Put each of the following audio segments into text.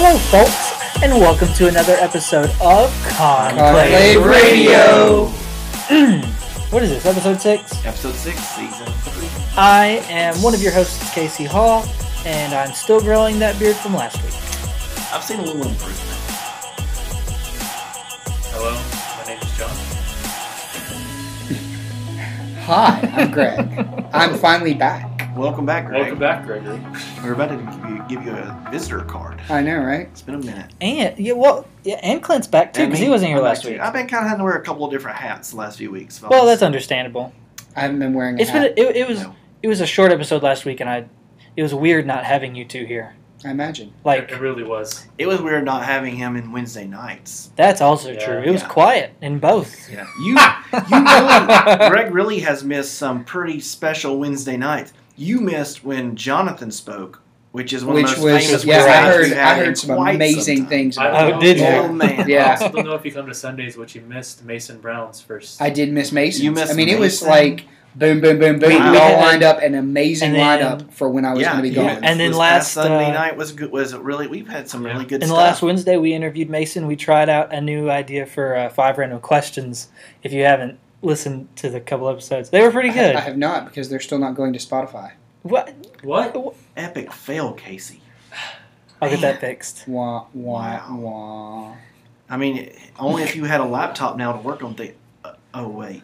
Hello, folks, and welcome to another episode of Conclave Radio. What is this, episode 6? Episode 6, season 3. I am one of your hosts, Casey Hall, and I'm still growing that beard from last week. I've seen a little improvement. Hello, my name is John. Hi, I'm Greg. I'm finally back. Welcome back, Greg. Welcome back, Gregory. We're about to give you a visitor card. I know, right? It's been a minute. And Clint's back too, because he wasn't here last week. I've been kind of having to wear a couple of different hats the last few weeks. Fellas. Well, that's understandable. I haven't been wearing a hat. It was a short episode last week, and it was weird not having you two here. I imagine. It really was. It was weird not having him in Wednesday nights. That's also true. It was quiet in both. Yeah, you Greg really has missed some pretty special Wednesday nights. You missed when Jonathan spoke, which is one of the most famous. Yeah, I heard some amazing things about it. Did you? Oh man! Yeah. I also don't know if you come to Sundays, which you missed Mason Brown's first. I did miss Mason. You missed It was Mason? like boom, boom, boom, boom. Wow. We all lined up an amazing And then- lineup for when I was going to be gone. Yeah. And then This last past Sunday night was good. Was really? We've had some really good And stuff. last Wednesday, we interviewed Mason. We tried out a new idea for 5 random questions. If you haven't listened to the couple episodes, they were pretty good. I have not, because they're still not going to Spotify. What? Epic fail, Casey. I'll get that fixed. Wah, wah, Wow. wah. I mean, only if you had a laptop now to work on things. Oh wait.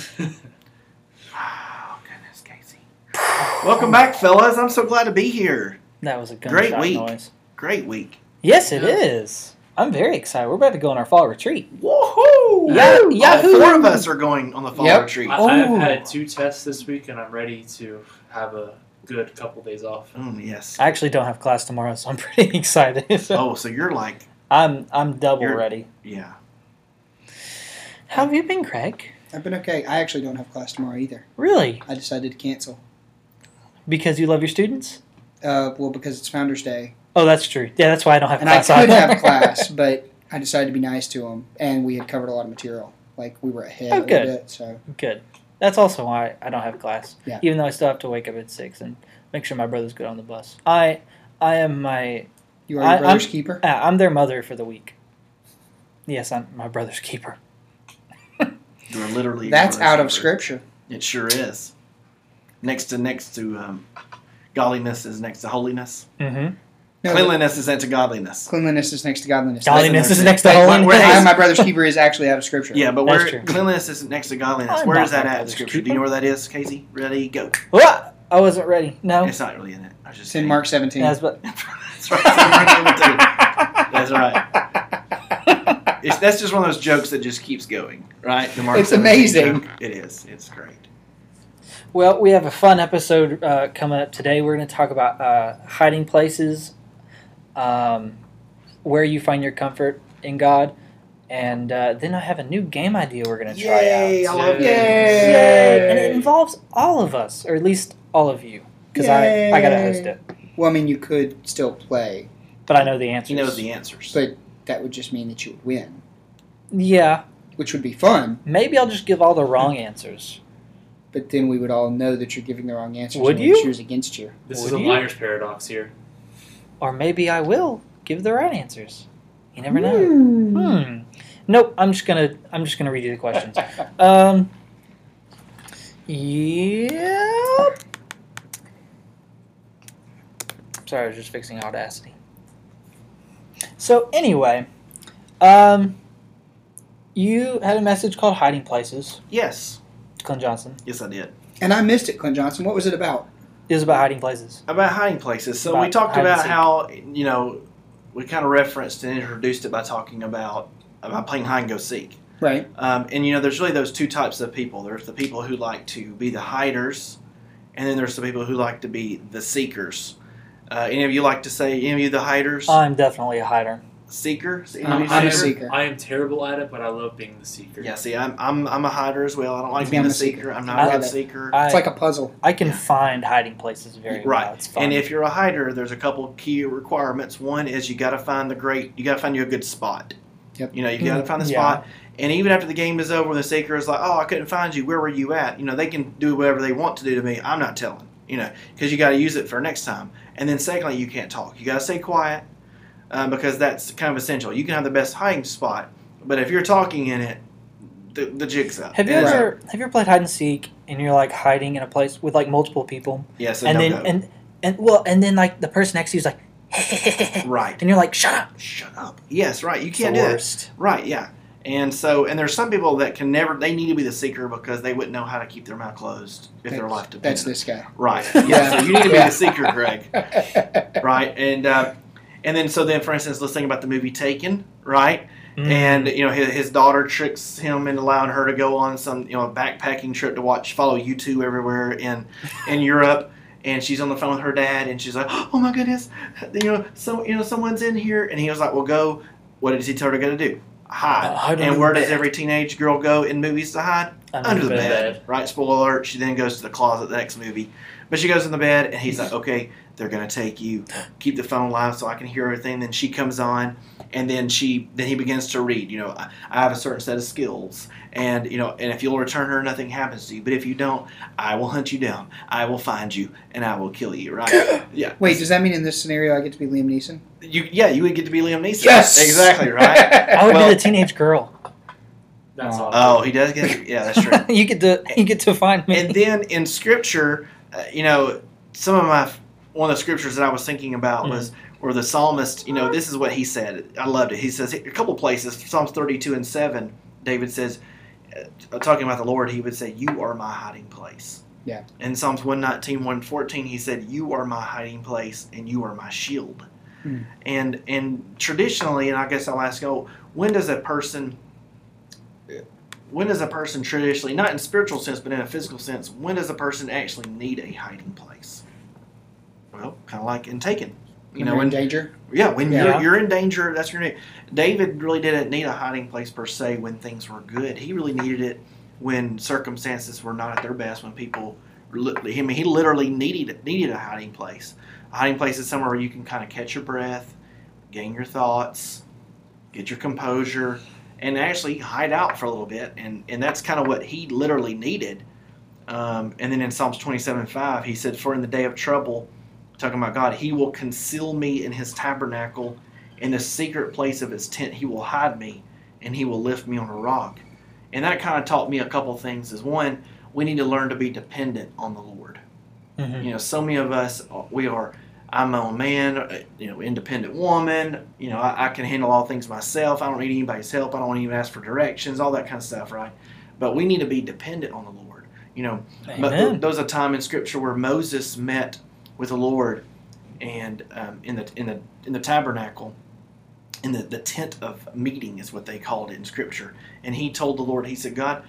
Oh goodness, Casey. Welcome back, fellas. I'm so glad to be here. That was a Great gunshot week. noise. Great week. Yes, it is. I'm very excited. We're about to go on our fall retreat. Woohoo! Yeah, All Yahoo! 4 of us are going on the fall Yep. retreat. I've Oh. had 2 tests this week, and I'm ready to have a good couple days off. Yes. I actually don't have class tomorrow, so I'm pretty excited. Oh, so you're like, I'm double You're- ready. yeah. How have you been, Craig? I've been okay. I actually don't have class tomorrow either. Really? I decided to cancel. Because you love your students? Well, because it's Founders Day. Oh, that's true. Yeah, that's why I don't have And I class. could either. have class, but I decided to be nice to them, and we had covered a lot of material. Like, we were ahead Oh, a good. little bit, so... Good. That's also why I don't have class. Yeah. Even though I still have to wake up at 6 and make sure my brother's good on the bus. I am my... You are your brother's keeper? I'm their mother for the week. Yes, I'm my brother's keeper. You're literally. That's out of script. Scripture. It sure is. Next to godliness is next to holiness. Mm-hmm. No, Cleanliness is next to godliness. cleanliness is next to godliness. Godliness is Listen, next to Like, holiness. where- I am my brother's keeper is actually out of Scripture. Yeah, but That's where true. cleanliness is next to godliness. I'm Where not is that my at in brother's Scripture? Do keeper. you know where that is, Casey? Ready, go. What? I wasn't ready. No. It's not really in it. I was just It's in saying. Mark 17. That's what. That's right. That's right. That's just one of those jokes that just keeps going, right? The Mark It's 17 amazing. joke. It is. It's great. Well, we have a fun episode coming up today. We're going to talk about hiding places, where you find your comfort in God, and then I have a new game idea we're going to try Yay! I out. love Yay! games. Yay! And it involves all of us, or at least all of you, because I got to host it. Well, I mean, you could still play, But I know the answers. He knows the answers. but that would just mean that you would win, Yeah. which would be fun, Maybe I'll just give all the wrong answers. but then we would all know that you're giving the wrong answers Would and you? would choose against you. This Would is a you? liar's paradox here. Or maybe I will give the right answers. You never know. Nope. I'm just gonna read you the questions. Yep. Sorry, I was just fixing Audacity. So anyway, you had a message called "Hiding Places." Yes. Clint Johnson. Yes, I did. And I missed it, Clint Johnson. What was it about? It was about hiding places. About hiding places. So About we talked hide and about seek. how, we kind of referenced and introduced it by talking about playing hide and go seek. Right. And there's really those two types of people. There's the people who like to be the hiders, and then there's the people who like to be the seekers. Any of you the hiders? I'm definitely a hider. Seeker? I'm a seeker. I am terrible at it, but I love being the seeker. Yeah, see, I'm a hider as well. I don't like See, being I'm a a seeker. seeker. I'm not I a love good it. seeker. It's like a puzzle. I can find hiding places very well. Right. It's fun. And if you're a hider, there's a couple key requirements. One is you got to find you got to find you a good spot. Yep. You got to find the Yeah. spot. And even after the game is over, the seeker is like, "Oh, I couldn't find you. Where were you at?" They can do whatever they want to do to me. I'm not telling. Because you got to use it for next time. And then secondly, you can't talk. You got to stay quiet. because that's kind of essential. You can have the best hiding spot, but if you're talking in it, the jig's up. Have you ever played hide and seek and you're like hiding in a place with like multiple people? Yes, And then like the person next to you is like, right, and you're like, shut up. Yes, right. You It's can't the do that. worst. Right, yeah. And there's some people that can never, they need to be the seeker because they wouldn't know how to keep their mouth closed if their life depended. That's this guy. Right. Yeah. So you need to be Yeah. the seeker, Greg. Right. And then for instance, let's think about the movie Taken, right? Mm. And his daughter tricks him into allowing her to go on some backpacking trip to follow U2 everywhere in Europe. And she's on the phone with her dad, and she's like, "Oh my goodness, someone's in here." And he was like, "Well, go." What did he tell her to go to do? Hide. Hide And under where the does bed. every teenage girl go in movies to hide? Under the bed. Right? Spoiler alert. She then goes to the closet the next movie. But she goes in the bed, and he's like, "Okay, they're going to take you. Keep the phone live so I can hear everything." Then she comes on, and then he begins to read. I have a certain set of skills. And, and if you'll return her, nothing happens to you. But if you don't, I will hunt you down. I will find you, and I will kill you, right? Yeah. Wait, does that mean in this scenario I get to be Liam Neeson? You would get to be Liam Neeson. Yes! Exactly, right? I would be the teenage girl. That's all. Oh, he does get. Yeah, that's true. You get to find me. And then in Scripture, one of the scriptures that I was thinking about was where the psalmist, this is what he said. I loved it. He says a couple places, Psalms 32:7, David says, talking about the Lord, he would say, "You are my hiding place." Yeah. In Psalms 119:114, he said, "You are my hiding place and you are my shield." And traditionally, and I guess I'll ask, when does a person traditionally, not in spiritual sense, but in a physical sense, when does a person actually need a hiding place? Well, kind of like in Taken. When you're in danger? Yeah, when Yeah. you're in danger, that's your need. David really didn't need a hiding place per se when things were good. He really needed it when circumstances were not at their best, when people, he literally needed a hiding place. A hiding place is somewhere where you can kind of catch your breath, gain your thoughts, get your composure, and actually hide out for a little bit. And that's kind of what he literally needed. And then in Psalms 27:5, he said, "For in the day of trouble," talking about God, "He will conceal me in his tabernacle. In the secret place of his tent, he will hide me, and he will lift me on a rock." And that kind of taught me a couple things. Is one, we need to learn to be dependent on the Lord. Mm-hmm. So many of us, I'm my own man, independent woman. I can handle all things myself. I don't need anybody's help. I don't even ask for directions, all that kind of stuff, right? But we need to be dependent on the Lord. But there was a time in Scripture where Moses met with the Lord, and in the tabernacle, in the tent of meeting is what they called it in Scripture. And he told the Lord, he said, "God,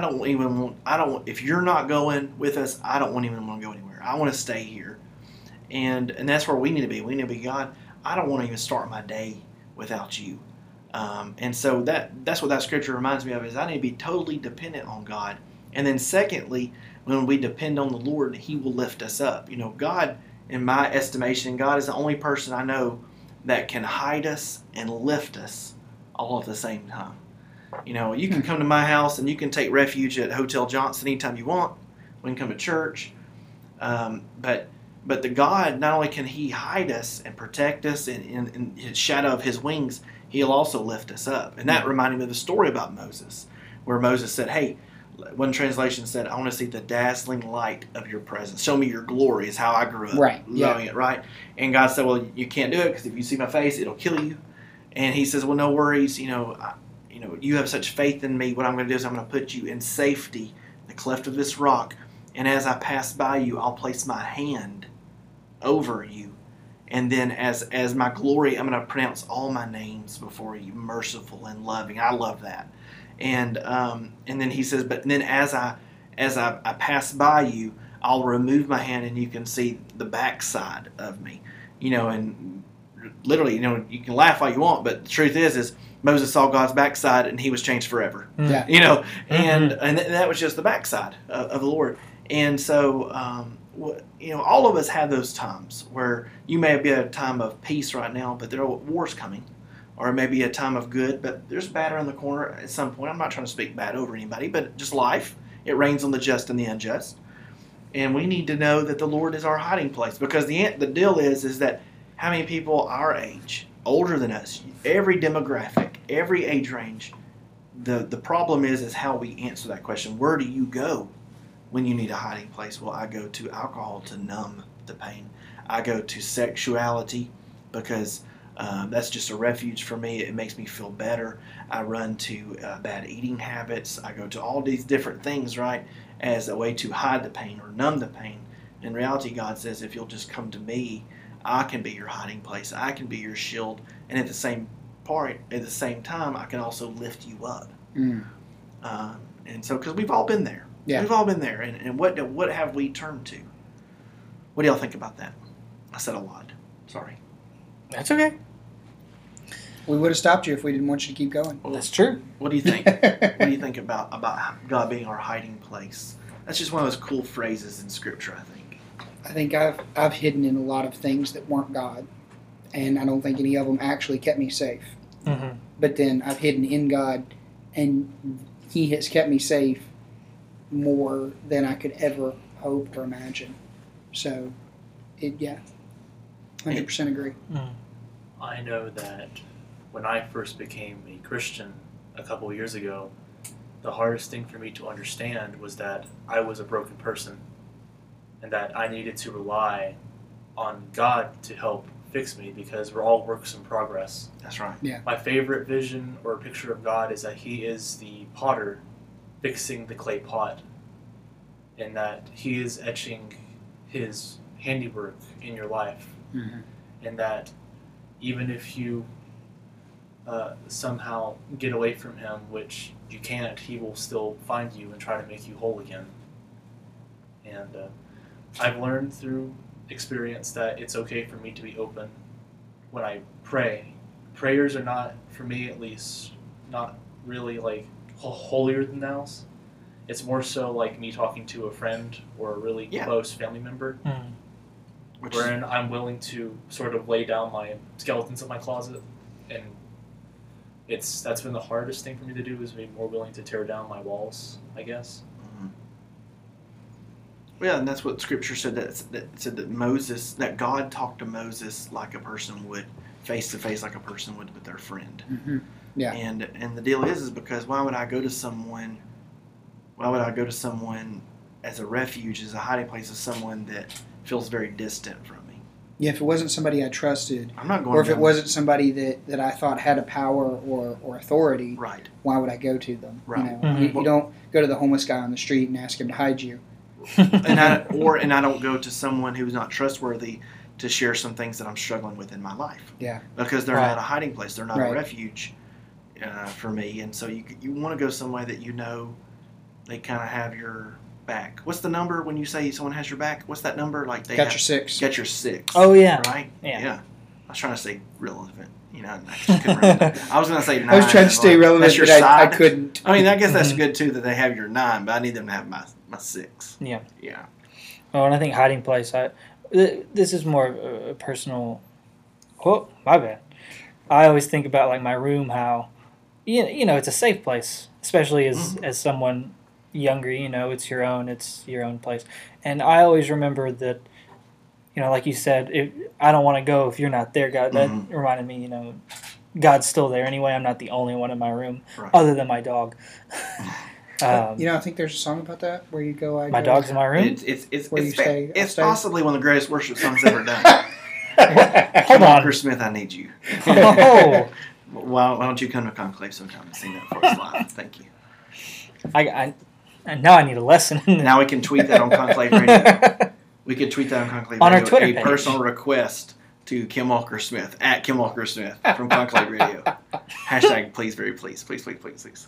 if you're not going with us, I don't even want to go anywhere. I want to stay here." And that's where we need to be. We need to be, "God, I don't want to even start my day without you." And so that's what that Scripture reminds me of, is I need to be totally dependent on God. And then secondly, when we depend on the Lord, he will lift us up. God, in my estimation, God is the only person I know that can hide us and lift us all at the same time. You can come to my house and you can take refuge at Hotel Johnson anytime you want. We can come to church. But the God, not only can he hide us and protect us in his shadow of his wings, he'll also lift us up. And that reminded me of the story about Moses, where Moses said, "Hey," one translation said, "I want to see the dazzling light of your presence. Show me your glory," is how I grew up loving it, right? And God said, "Well, you can't do it because if you see my face, it'll kill you." And he says, "Well, no worries. You have such faith in me. What I'm going to do is I'm going to put you in safety, in the cleft of this rock. And as I pass by you, I'll place my hand over you. And then as my glory, I'm going to pronounce all my names before you, merciful and loving." I love that. And then he says, "But then as I pass by you, I'll remove my hand and you can see the backside of me." And literally, you can laugh all you want, but the truth is Moses saw God's backside and he was changed forever. Yeah. And that was just the backside of the Lord. And so, all of us have those times where you may be at a time of peace right now, but there are wars coming. Or it may be a time of good, but there's bad around the corner at some point. I'm not trying to speak bad over anybody, but just life. It rains on the just and the unjust. And we need to know that the Lord is our hiding place. Because the deal is that how many people our age older than us, every demographic, every age range. The problem is how we answer that question. Where do you go when you need a hiding place? Well, I go to alcohol to numb the pain. I go to sexuality because that's just a refuge for me. It makes me feel better. I run to bad eating habits. I go to all these different things, right, as a way to hide the pain or numb the pain. In reality, God says, if you'll just come to me, I can be your hiding place. I can be your shield. And at the same time, I can also lift you up. Mm. And so, because we've all been there. Yeah. We've all been there. And what have we turned to? What do y'all think about that? I said a lot. Sorry. That's okay. We would have stopped you if we didn't want you to keep going. Well, That's true. what do you think? What do you think about God being our hiding place? That's just one of those cool phrases in Scripture, I think. I think I've hidden in a lot of things that weren't God, and I don't think any of them actually kept me safe. Mm-hmm. But then I've hidden in God, and He has kept me safe more than I could ever hope or imagine. So, 100% agree. I know that when I first became a Christian a couple years ago, the hardest thing for me to understand was that I was a broken person and that I needed to rely on God to help fix me because we're all works in progress. That's right. My favorite vision or picture of God is that He is the potter fixing the clay pot, and that He is etching His handiwork in your life, Mm-hmm. and that even if you somehow get away from Him, which you can't, He will still find you and try to make you whole again. And I've learned through experience that it's okay for me to be open when I pray. Prayers are not, for me at least, not really like holier than thous. It's more so like me talking to a friend or a really close family member, wherein I'm willing to sort of lay down my skeletons in my closet, and that's been the hardest thing for me to do, is be more willing to tear down my walls, I guess. Yeah, and that's what Scripture said. That said that God talked to Moses like a person would, face to face, like a person would with their friend. Mm-hmm. Yeah. And the deal is because why would I go to someone? Why would I go to someone as a refuge, as a hiding place, as someone that feels very distant from me? Yeah, if it wasn't somebody I trusted, I'm not going. or if it wasn't somebody that I thought had a power or authority, right? Why would I go to them? Right. You know, you don't go to the homeless guy on the street and ask him to hide you. and I don't go to someone who's not trustworthy to share some things that I'm struggling with in my life. Yeah. Because they're not a hiding place. They're not Right. a refuge for me. And so you want to go somewhere that you know they kind of have your back. What's the number when you say someone has your back? What's that number? Like they Got your six. Got your six. Oh, yeah. Right? Yeah. I was trying to say relevant. You know, I just couldn't remember. I was going to say 9. I was trying to stay relevant, That's your but I side. couldn't. I mean, I guess that's good too that they have your 9, but I need them to have my 6. Yeah. Yeah. Oh, and I think hiding place. This is more a personal. Oh, my bad. I always think about like my room, how you know it's a safe place, especially as someone younger. You know, it's your own place, and I always remember that. You know, like you said, I don't want to go if you're not there, God. That reminded me, you know, God's still there anyway. I'm not the only one in my room, other than my dog. You know, I think there's a song about that where you go. My dog's in my room. It's possibly one of the greatest worship songs ever done. Hold on, Chris Smith, I need you. Oh. Why don't you come to Conclave sometime and sing that for us live? Thank you. I now I need a lesson. Now we can tweet that on Conclave Radio. We could tweet that on Conclave on Radio. Our Twitter a page. Personal request to Kim Walker Smith at Kim Walker Smith from Conclave Radio. Hashtag please, very please, please, please, please, please.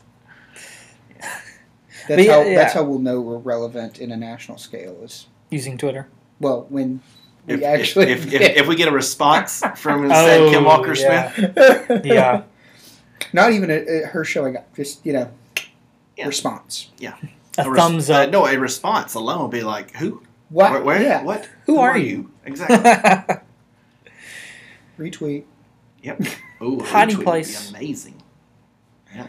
That's how we'll know we're relevant in a national scale is using Twitter. Well, when we if we get a response from said Kim Walker Smith, yeah, not even her showing up, just response. Yeah, a thumbs up. No, a response alone will be like, who? What? Where? Yeah. What? Who are you? Exactly. Retweet. Yep. Ooh, hiding place. Would be amazing. Yeah.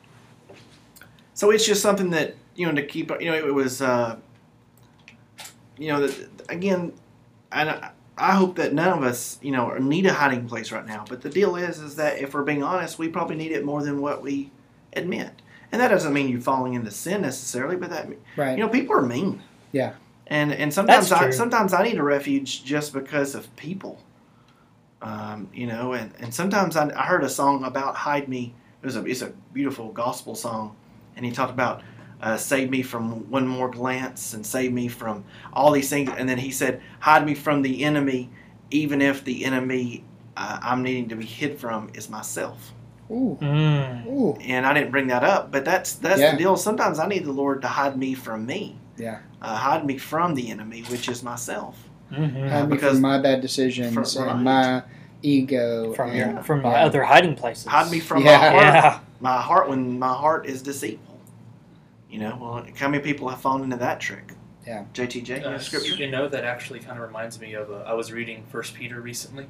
So it's just something that to keep. It was. Again, I I hope that none of us, need a hiding place right now. But the deal is that if we're being honest, we probably need it more than what we admit. And that doesn't mean you falling into sin necessarily, but that, Right. people are mean. Yeah. And sometimes That's true. sometimes I need a refuge just because of people. And sometimes I heard a song about hide me. It's a beautiful gospel song, and he talked about save me from one more glance and save me from all these things. And then he said, hide me from the enemy, even if the enemy I'm needing to be hid from is myself. Ooh. Mm. Ooh. And I didn't bring that up, but that's Yeah. the deal. Sometimes I need the Lord to hide me from me. Yeah. Hide me from the enemy, which is myself. Mm-hmm. Hide me because- from my bad decisions Right. and my ego. From and, from yeah. other hiding places. Hide me from Yeah. my heart. Yeah. My heart, when my heart is deceitful. Well, how many people have fallen into that trick? Yeah. JTJ, scripture? That actually kind of reminds me of I was reading 1 Peter recently,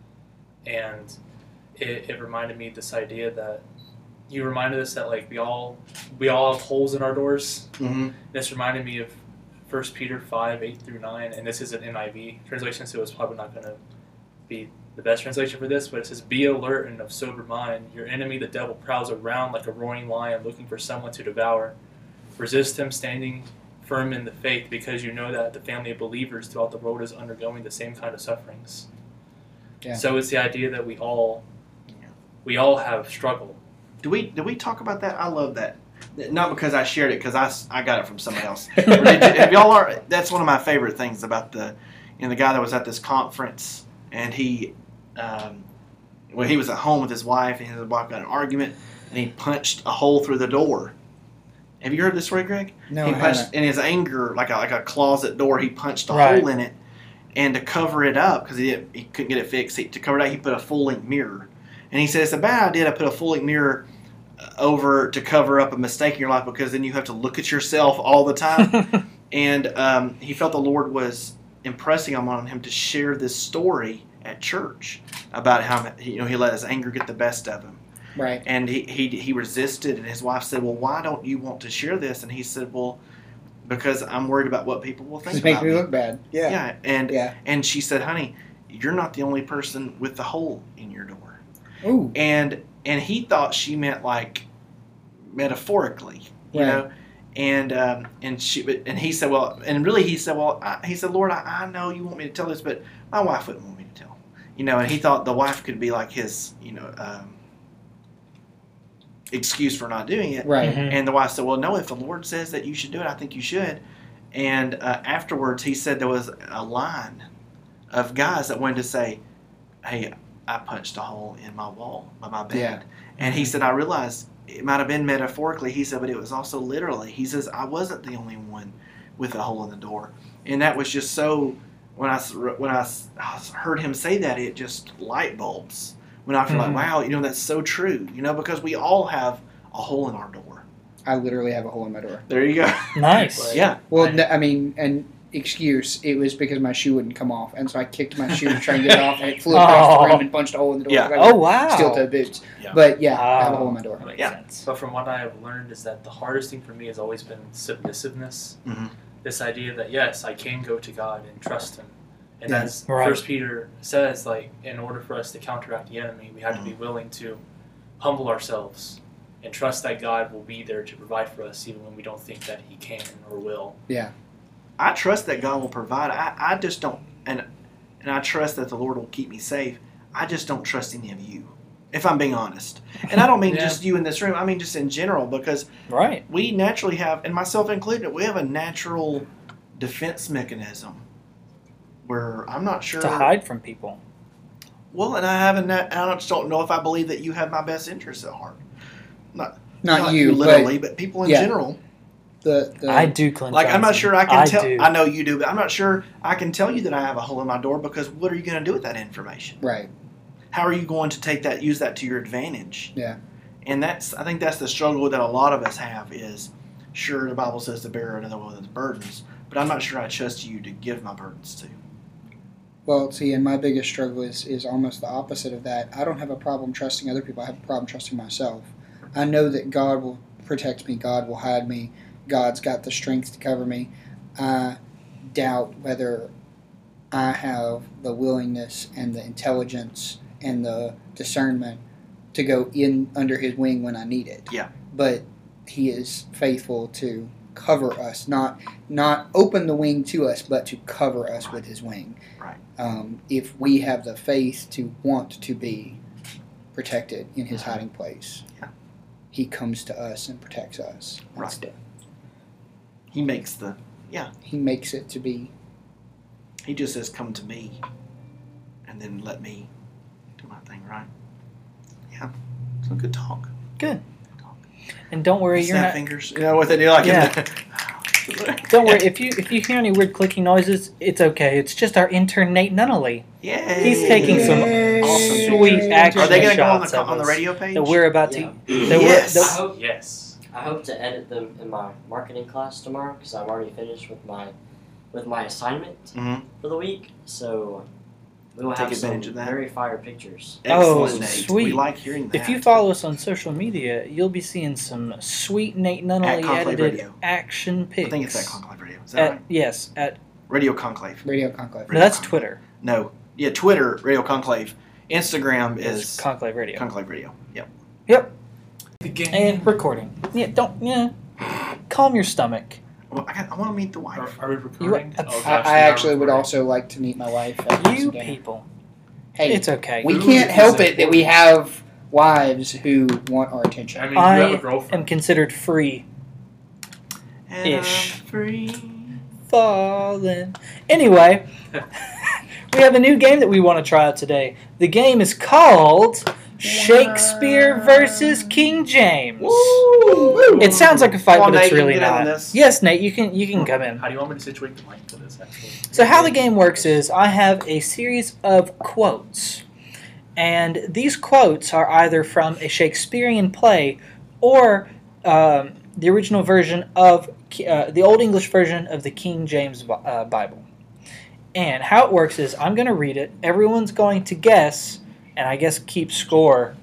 and it reminded me of this idea that you reminded us that like we all have holes in our doors. Mm-hmm. This reminded me of 1 Peter 5:8-9, and this is an NIV translation, so it's probably not going to be the best translation for this, but it says, "Be alert and of sober mind. Your enemy, the devil, prowls around like a roaring lion looking for someone to devour. Resist him, standing firm in the faith, because you know that the family of believers throughout the world is undergoing the same kind of sufferings." Yeah. So it's the idea that we all have struggle. Do we talk about that? I love that. Not because I shared it, because I got it from somebody else. If y'all are, that's one of my favorite things about the guy that was at this conference, and he was at home with his wife, and his wife got in an argument, and he punched a hole through the door. Have you heard this story, Greg? No, He I punched haven't. in his anger, like a closet door. He punched a Right. hole in it, and to cover it up, because he couldn't get it fixed, to cover it up, he put a full length mirror. And he said it's a bad idea to put a full length mirror over to cover up a mistake in your life, because then you have to look at yourself all the time. And he felt the Lord was impressing on him to share this story at church about how he let his anger get the best of him. Right. And he resisted, and his wife said, "Well, why don't you want to share this?" And he said, "Well, because I'm worried about what people will think Just makes about me me." look bad. Yeah. Yeah, Yeah. and she said, "Honey, you're not the only person with the hole in your door." Ooh. And he thought she meant like metaphorically, you Right. know. And he said, "Well," and really he said, "Well," he said, "Lord, I know you want me to tell this, but my wife wouldn't want me to tell." And he thought the wife could be like his, excuse for not doing it. Right. Mhm. And the wife said, "Well, no, if the Lord says that you should do it, I think you should." And afterwards, he said there was a line of guys that wanted to say, "Hey, I punched a hole in my wall by my bed." Yeah. And he said, "I realized it might have been metaphorically," he said, "but it was also literally." He says, "I wasn't the only one with a hole in the door." And that was just so, when I heard him say that, it just light bulbs. When I feel like, Mhm. wow, that's so true, because we all have a hole in our door. I literally have a hole in my door. There you go. Nice. Yeah. Well, and excuse, it was because my shoe wouldn't come off, and so I kicked my shoe to try and get it off, and it flew across the room and punched a hole in the door. Yeah. 'cause I Oh wow. Steel-toed boots. Yeah. But yeah, I have a hole in my door. That makes Yeah. sense. But from what I have learned is that the hardest thing for me has always been submissiveness. Mhm. This idea that yes, I can go to God and trust Him. And Yeah. as Right. First Peter says, like in order for us to counteract the enemy, we have to be willing to humble ourselves and trust that God will be there to provide for us, even when we don't think that He can or will. I trust that God will provide. I just don't, and I trust that the Lord will keep me safe. I just don't trust any of you, if I'm being honest. And I don't mean Yeah. just you in this room. I mean just in general, because Right. we naturally have, and myself included, we have a natural defense mechanism where I'm not sure To hide from people. Well, and I just don't know if I believe that you have my best interests at heart. Not you, literally, but people in yeah. general. The I do, Clint. Like, I'm not Johnson. sure I can tell. do. I know you do, but I'm not sure I can tell you that I have a hole in my door, because what are you going to do with that information? right. How are you going to use that to your advantage? Yeah. And I think that's the struggle that a lot of us have is, sure, the Bible says to bear another one's burdens, but I'm not sure I trust you to give my burdens to. Well, see, and my biggest struggle is almost the opposite of that. I don't have a problem trusting other people. I have a problem trusting myself. I know that God will protect me. God will hide me. God's got the strength to cover me. I doubt whether I have the willingness and the intelligence and the discernment to go in under his wing when I need it. Yeah. But he is faithful to cover us, not open the wing to us, but to cover us with his wing. Right. If we have the faith to want to be protected in his hiding place, Yeah. he comes to us and protects us. Right. He makes He makes it to be. he just says, come to me, and then let me do my thing, right? Yeah. So good talk. Good. And don't worry, you're Snap not. fingers. You know what they do? Like Don't worry, if you hear any weird clicking noises, it's okay. It's just our intern Nate Nunnally. Yay. He's taking some awesome sweet action Are they going to go on shots the of on the us radio page? that we're about to. Yeah. That Yes. we're, Yes. I hope to edit them in my marketing class tomorrow because I'm already finished with my assignment Mhm. for the week. So we will Take have some advantage of that. very fire pictures. Excellent, Oh, Nate. sweet. We like hearing that. if you follow us on social media, you'll be seeing some sweet Nate Nunnally Conclave edited Radio. action pics. I think it's at Conclave Radio. Is that right? Yes, at Radio Conclave. Radio Conclave. no, that's Twitter. No. Yeah, Twitter, Radio Conclave. Instagram is Conclave Radio. Conclave Radio. Yep. The game. And recording. Calm your stomach. Well, I want to meet the wife. Are we recording? You- Oh, gosh, I we're not actually would recording. also like to meet my wife. after You some dinner. people. Hey, It's okay. we Food can't is help it that we important. have wives who want our attention. I mean, I you have a am girlfriend. considered free. And Ish. I'm free. Falling. Anyway, we have a new game that we want to try out today. The game is called Shakespeare versus King James. Woo! It sounds like a fight, Come on, but it's Nate, you really can get in on not. this. Yes, Nate, you can come in. How do you want me to situate the mic for this, actually? So how the game works is I have a series of quotes, and these quotes are either from a Shakespearean play or the original version of the Old English version of the King James Bible. And how it works is I'm going to read it. Everyone's going to guess, and I guess keep score.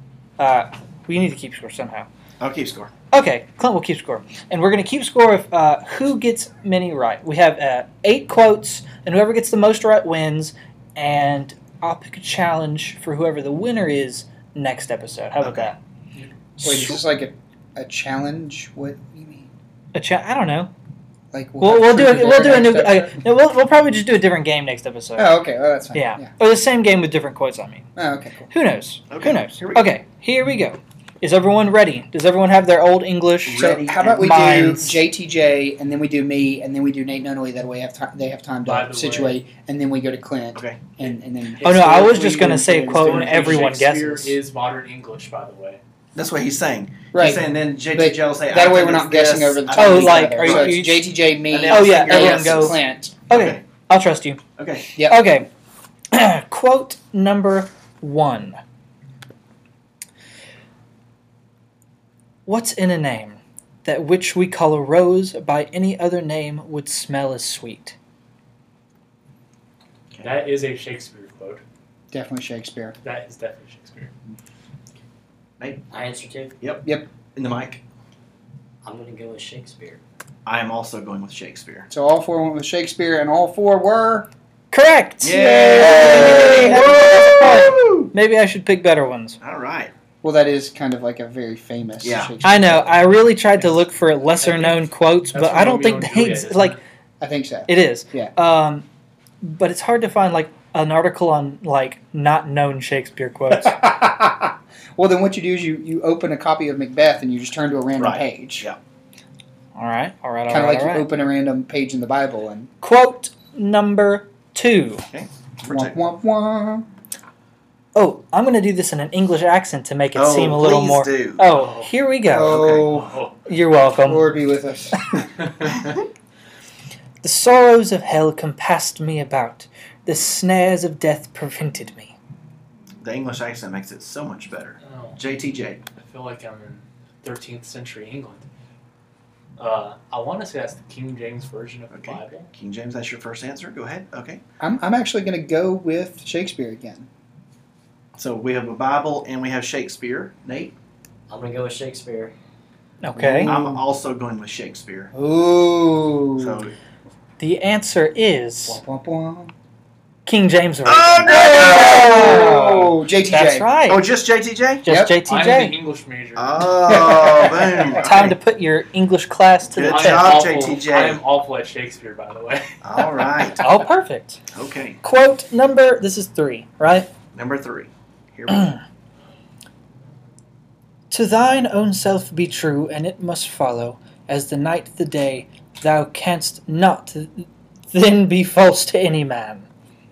We need to keep score somehow. I'll keep score. Okay, Clint will keep score. And we're going to keep score of who gets many right. We have 8 quotes, and whoever gets the most right wins. And I'll pick a challenge for whoever the winner is next episode. How about Okay. that? Wait, is this like a challenge? What do you mean? I don't know. Like We'll do have it. We'll do a new. next episode? No, we'll probably just do a different game next episode. Oh, okay. Well, that's fine. Yeah. Or the same game with different quotes. I mean, Oh, okay, cool. who knows? Okay, Who knows? here we go. Okay, here we go. Is everyone ready? Does everyone have their old English? So Ready how about we minds. do JTJ and then we do me and then we do Nate Nunnally. That way they have time By to the situate and then we go to Clint. Okay. And then. Oh, no, I was just Historically, gonna say a quote and historically, everyone Shakespeare guesses. is modern English, by the way. That's what he's saying. Right. He's saying then JT But Joe will say. that I way think we're it's not guessing this, over the I top. Oh, of think each like, other. are so you- it's JTJ, me, And now Oh, yeah, figure everyone out- goes. Clint. Okay, I'll trust you. Okay. Yep. Okay. Quote number 1. What's in a name that which we call a rose by any other name would smell as sweet? That is a Shakespeare quote. Definitely Shakespeare. That is definitely Shakespeare. I answer too. In the mic. I'm gonna go with Shakespeare. I am also going with Shakespeare. So all 4 went with Shakespeare and all 4 were. Correct! Yay! Woo! Maybe I should pick better ones. All right. Well, that is kind of like a very famous Yeah. Shakespeare. I know. I really tried to look for lesser known quotes, That's but I don't Romeo think and they Juliet, isn't like. it? I think so. It is. Yeah. But it's hard to find like an article on like not known Shakespeare quotes. Well, then what you do is you open a copy of Macbeth and you just turn to a random Right. page. Yeah. All right. Kind of like you open a random page in the Bible and Quote number 2. Number wah, 2. wah, wah. Oh, I'm going to do this in an English accent to make it Oh, seem a little please more. do. Oh, here we go. Oh, Oh. You're welcome. Lord be with us. The sorrows of hell compassed me about. The snares of death prevented me. The English accent makes it so much better. Oh, JTJ. I feel like I'm in 13th century England. I want to say that's the King James version of the Okay. Bible. King James, that's your first answer. Go ahead. Okay. I'm actually going to go with Shakespeare again. So we have a Bible and we have Shakespeare. Nate? I'm gonna go with Shakespeare. Okay. I'm also going with Shakespeare. Ooh. So The answer is Wah, wah, wah. King James version. Oh, no! Oh, JTJ. That's right. Oh, just JTJ? Just Yep. I'm JTJ. the English major. Oh, boom. Time to put your English class to the Good I am job, test. awful. JTJ. I am awful at Shakespeare, by the way. All right. Oh, perfect. Okay. Quote number, this is 3, right? Number 3. Here we go. To thine own self be true, and it must follow, as the night the day, thou canst not then be false to any man.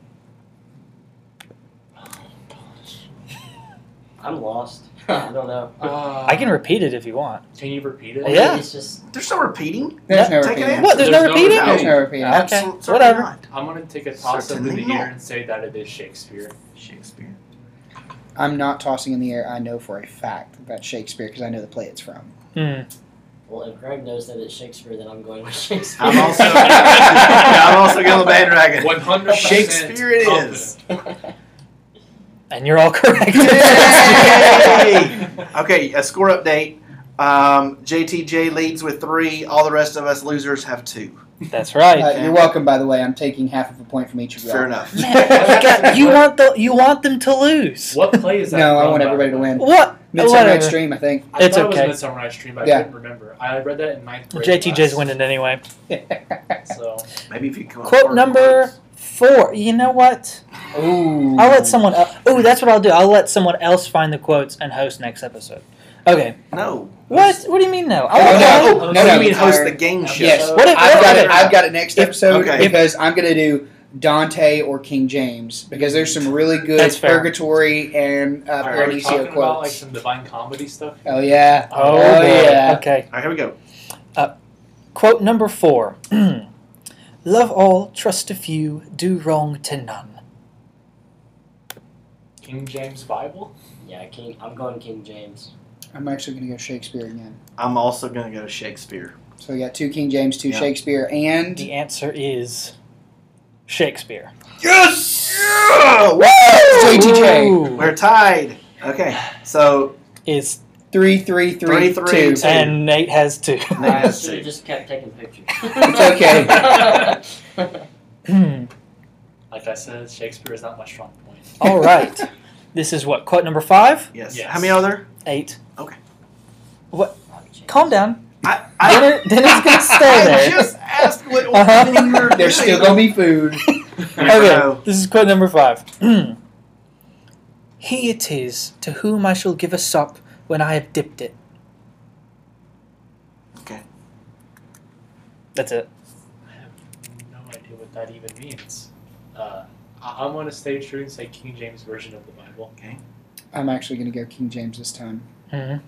I'm lost. I don't know. I can repeat it if you want. Can you repeat it? Yeah. It's just There's no repeating. There's no Take an repeating. answer. What? There's no There's no repeating? There's no repeating. Okay, Absolutely whatever. not. I'm gonna take a toss up in the Certainly air not. and say that it is Shakespeare. Shakespeare. I'm not tossing in the air. I know for a fact that Shakespeare because I know the play it's from. well, if Greg knows that it's Shakespeare, then I'm going with Shakespeare. I'm also I'm also going with bandwagon. 100% Shakespeare it is. And you're all correct. Yay! Okay, a score update. JTJ leads with 3. All the rest of us losers have 2. That's right. You're welcome, by the way. I'm taking half of a point from each of you. Fair enough. You want them to lose. What play is that? No, I from, want by everybody the to way? win. What? Midsummer Night's Whatever. Dream, I think. I It's thought it was okay. Midsummer Night's Dream, but Yeah. I couldn't remember. I read that in 9th grade. JTJ's class, winning anyway. So Maybe if you come up Quote with number 4. You know what? Ooh. I'll let someone else. Oh, that's what I'll do. I'll let someone else find the quotes and host next episode. Okay. No. What? What do you mean no? Oh, no. No, No, you mean host our- the game show. Yes. What if- I've got it next episode Okay. because I'm going to do Dante or King James because there's some really good That's fair. Purgatory and are we Paradiso talking about like quotes. some Divine Comedy stuff? Oh, yeah. Oh, Oh, boy. yeah. Okay. All right, here we go. Quote number 4. Love all, trust a few, do wrong to none. King James Bible? yeah, I'm going King James. I'm actually going to go Shakespeare again. I'm also going to go Shakespeare. So we got 2 King James, 2 Yeah. Shakespeare, and The answer is Shakespeare. Yes! Yeah! Woo! JTJ. Ooh. We're tied. Okay, so It's 3, 3, 3, 3, 2. and Nate has 2. Nate I has should have 2. just kept taking pictures. It's okay. Like I said, Shakespeare is not my strong point. All right. This is what? Quote number 5? Yes. Yes. How many are there? 8. Okay. Calm down. I Dinner's going to stay I there. just asked what Uh-huh. we were There's still going to be food. Okay, this is quote number 5. He it is to whom I shall give a sop when I have dipped it. Okay. That's it. I have no idea what that even means. I'm going to stay true and say King James Version of the Bible. I'm actually going to go King James this time. Mm-hmm.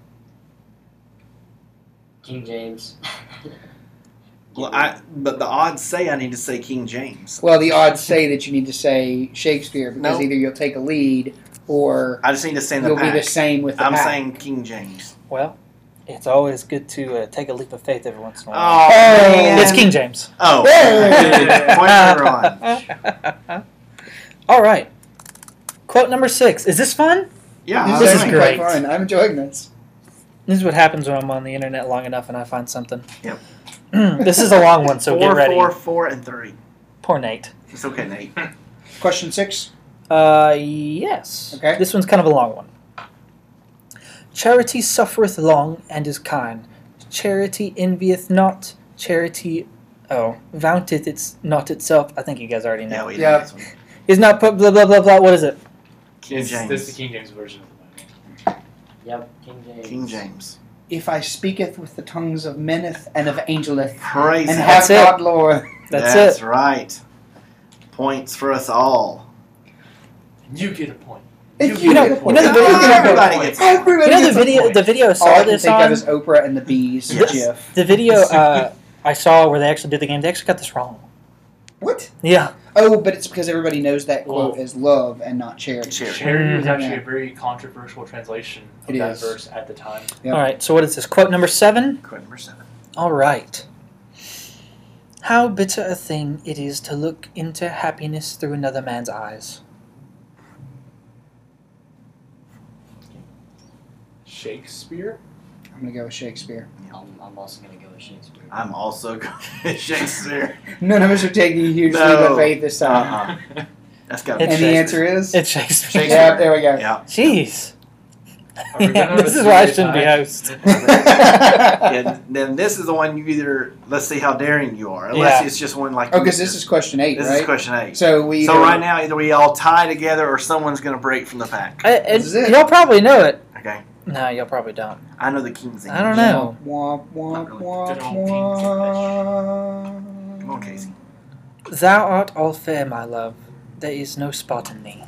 King James. Well, but the odds say I need to say King James. Well, the odds say that you need to say Shakespeare because No. either you'll take a lead or I just need to say the you'll be pack. the same with the I'm pack. saying King James. Well, it's always good to take a leap of faith every once in a while. Oh, man. It's King James. Oh. Yay. Point for everyone. All right. Quote number 6. Is this fun? Yeah, This is actually great. quite fun. I'm enjoying this. This is what happens when I'm on the internet long enough and I find something. Yep. This is a long one, so 4, get ready. 4, 4, and 3. Poor Nate. It's okay, Nate. Question 6. Yes. Okay. This one's kind of a long one. Charity suffereth long and is kind. Charity envieth not. Charity, vaunteth it's not itself. I think you guys already Yeah, know. we Yeah. did this one. Is not put blah blah blah blah. What is it? King This James. is the King James Version of the Bible. Yep, King James. King James. If I speaketh with the tongues of meneth and of angeleth Praise and him. have That's it. not Lord. That's it. right. Points for us all. You get a point. You know- get a point. you know the video- Everybody gets a point. Everybody You know gets the a video. point. The video I saw All I can this think on. of is Oprah and the Bees Yes. GIF. The video I saw where they actually did the game. They actually got this wrong. What? Yeah. Oh, but it's because everybody knows that quote Well- as love and not charity. Charity. Charity was Mhm. actually a very controversial translation of It that is. verse at the time. Yep. All right. So what is this? Quote number 7. Quote number 7. All right. How bitter a thing it is to look into happiness through another man's eyes. Shakespeare? I'm going to go with Shakespeare. I'm also going to go with Shakespeare. I'm also going with Shakespeare. None of us are taking a huge leap No. of faith this time. Uh-uh. That's got It's And the answer is? It's Shakespeare. Yeah, there we go. Yeah. Jeez. Are we gonna have This a is why I serious shouldn't be eye? host. And then this is the one you either, let's see how daring you are. Unless Yeah. it's just one like. Oh, because this is question 8, This right? is question 8. So we. So right now, either we all tie together or someone's going to break from the pack. This is it. Y'all probably know it. Okay. No, y'all probably don't. I know the King's I don't English. know. Womp, womp, womp, Good old King's womp. Come on, Casey. Thou art all fair, my love. There is no spot in thee.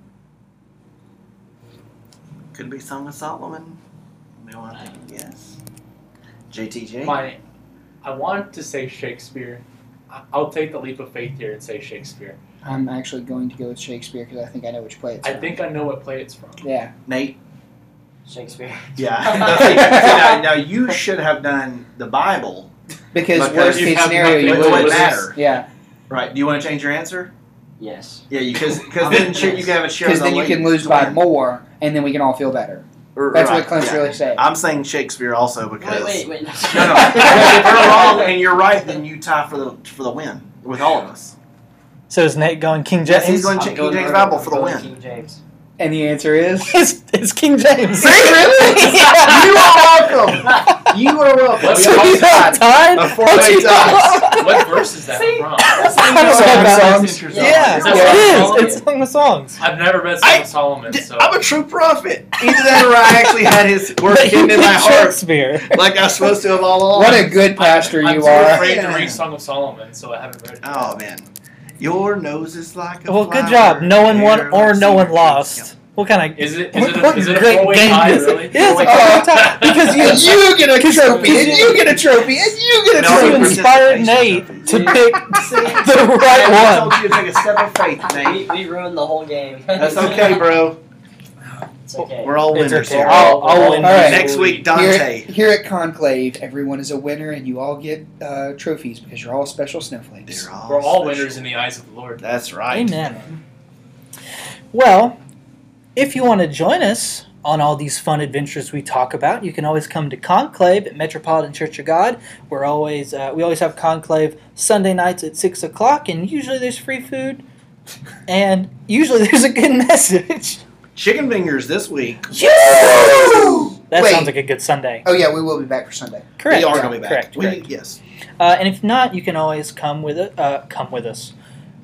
Could be Song of Solomon. We want to take a guess. JTJ? I want to say Shakespeare. I'll take the leap of faith here and say Shakespeare. I'm actually going to go with Shakespeare because I think I know which play it's I from. think I know what play it's from. Yeah. Nate? Shakespeare. Yeah. See, now you should have done the Bible. Because Because worst you case have scenario, nothing you It to would. wouldn't matter. Yeah. Right. Do you want to change your answer? Yes. Yeah, because then you can have a share Because of the then you can lead lose to by win. more, and then we can all feel better. That's what Clint's really saying. I'm saying Shakespeare also because. Wait. No, no. Because if you're wrong and you're right, then you tie for the win with all of us. So is Nate going King James? Yes, he's going I'm King going James early. Bible I'm for the going win. King James. And the answer is? It's King James. See, really? You are welcome. You are welcome. What's So the you got time? Before How'd they you die. know? What verse is that from? Songs. Songs. Yeah, Is that it is. It's Song of Songs. I've never read Song of Solomon, so I'm a true prophet. Either that or I actually had his word But you hidden in my picked heart Shakespeare. like I was supposed to have all along. What a good pastor I'm you too are. afraid to Yeah. read Song of Solomon, so I haven't read it. Oh, man. Your nose is like a Well, good flower, job. No one won hair or like no one cedar lost. trees. What kind of Is it what a great four-way game tie, is it? really? Yeah, it's a Four-way four-way tie. Because And you you get a trophy, and you- you get a trophy, and you get a No, you trophy. it's- inspired participation Nate trophy. to pick the I right told one. you to take a step of faith, Nate. We ruined the whole game. That's okay, bro. It's okay. We're all It's winners okay. here. I'll win. All right. Next week, Dante. Here at Conclave, everyone is a winner, and you all get trophies because you're all special snowflakes. They're all We're all special. winners in the eyes of the Lord. That's right. Amen. Well, if you want to join us on all these fun adventures we talk about, you can always come to Conclave at Metropolitan Church of God. We always have Conclave Sunday nights at 6 o'clock, and usually there's free food, and usually there's a good message. Chicken fingers this week. That Wait. sounds like a good Sunday. Oh yeah, we will be back for Sunday. Correct. We are going to be back. Correct. correct. Yes. And if not, you can always come with us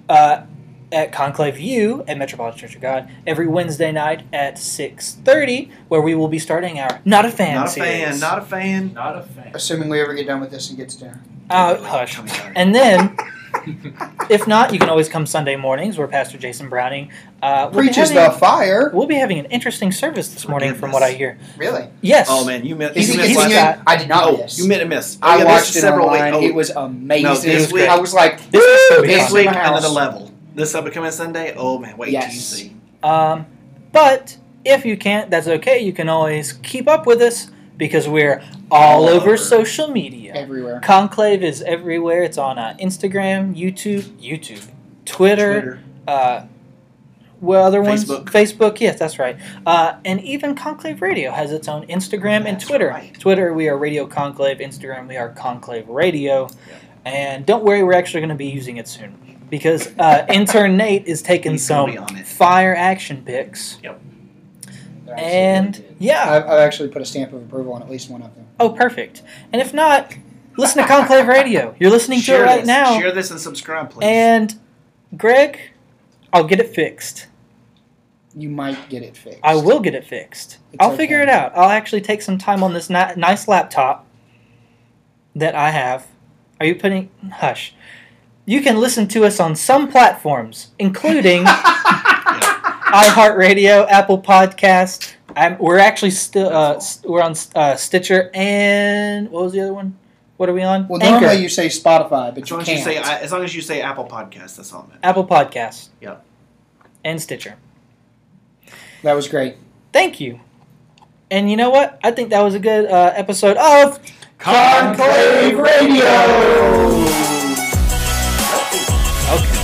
at Conclave U at Metropolitan Church of God every Wednesday night at 6:30, where we will be starting our Not a Fan Not a series. fan. Not a fan. Not a fan. Assuming we ever get done with this and get to dinner. Hush. Tell me about it. And then, if not, you can always come Sunday mornings, where Pastor Jason Browning will be Preaches having- the fire. We'll be having an interesting service this morning, from what I hear. Really? Yes. Oh man, you missed. Is He's- he you missed he's last- continuing? got- I did not Oh, miss. you missed. I this watched is it several online. weeks. It was amazing. No, this week- I was like, This is gonna be This fun. week, in my house. another level. This upcoming Sunday. Oh man, wait till you Yes. see. But if you can't, that's okay. You can always keep up with us because we're all over social media. everywhere. Conclave is everywhere. It's on Instagram, YouTube, Twitter. What other ones? Facebook. Facebook, yes, that's right. And even Conclave Radio has its own Instagram and That's Twitter. right. Twitter, we are Radio Conclave. Instagram, we are Conclave Radio. And don't worry, we're actually going to be using it soon. Because intern Nate is taking He's gonna some be on it. fire action pics. They're actually And, really good. yeah. I've actually put a stamp of approval on at least one of them. Oh, perfect. And if not, listen to Conclave Radio. You're listening to Share it right this. now. Share this and subscribe, please. And, Greg, I'll get it fixed. You might get it fixed. I will get it fixed. It's I'll okay. figure it out. I'll actually take some time on this nice laptop that I have. Are you putting... Hush. You can listen to us on some platforms, including iHeartRadio, Apple Podcasts. We're actually still we're on Stitcher and what was the other one? What are we on? Well, Anchor. normally you say Spotify, but as you long as you can't. say, as long as you say Apple Podcasts, that's all, man. Apple Podcasts. Yep. And Stitcher. That was great. Thank you. And you know what? I think that was a good episode of Conclave Radio. Okay.